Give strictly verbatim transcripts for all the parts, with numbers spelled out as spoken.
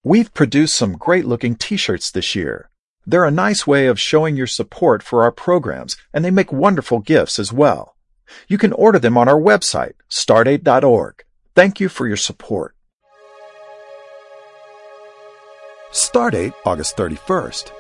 We've produced some great-looking t-shirts this year. They're a nice way of showing your support for our programs, and they make wonderful gifts as well. You can order them on our website, stardate dot org. Thank you for your support. Stardate, August thirty-first.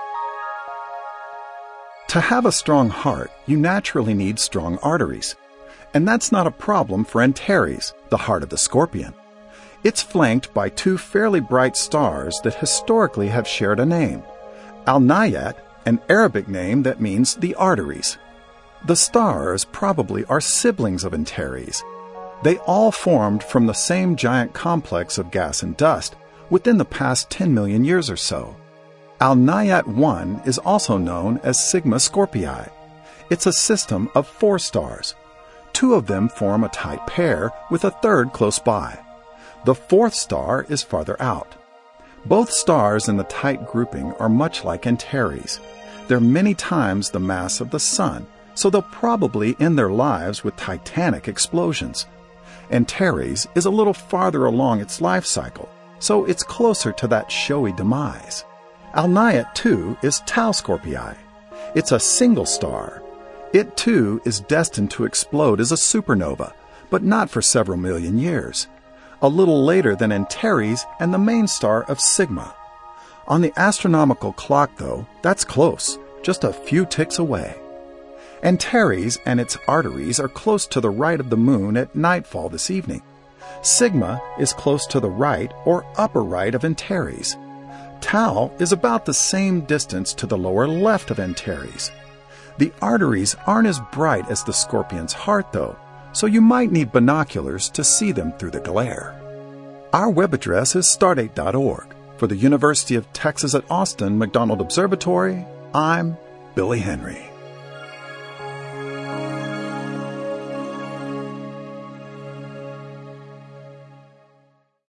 To have a strong heart, you naturally need strong arteries. And that's not a problem for Antares, the heart of the scorpion. It's flanked by two fairly bright stars that historically have shared a name, Al-Nayat, an Arabic name that means the arteries. The stars probably are siblings of Antares. They all formed from the same giant complex of gas and dust within the past ten million years or so. Al-Nayat one is also known as Sigma Scorpii. It's a system of four stars. Two of them form a tight pair with a third close by. The fourth star is farther out. Both stars in the tight grouping are much like Antares. They're many times the mass of the Sun, so they'll probably end their lives with titanic explosions. Antares is a little farther along its life cycle, so it's closer to that showy demise. Al-Nayat two is Tau Scorpii. It's a single star. It too is destined to explode as a supernova, but not for several million years. A little later than Antares and the main star of Sigma. On the astronomical clock, though, that's close, just a few ticks away. Antares and its arteries are close to the right of the moon at nightfall this evening. Sigma is close to the right or upper right of Antares. Tau is about the same distance to the lower left of Antares. The arteries aren't as bright as the scorpion's heart, though, so you might need binoculars to see them through the glare. Our web address is stardate dot org. For the University of Texas at Austin McDonald Observatory, I'm Billy Henry.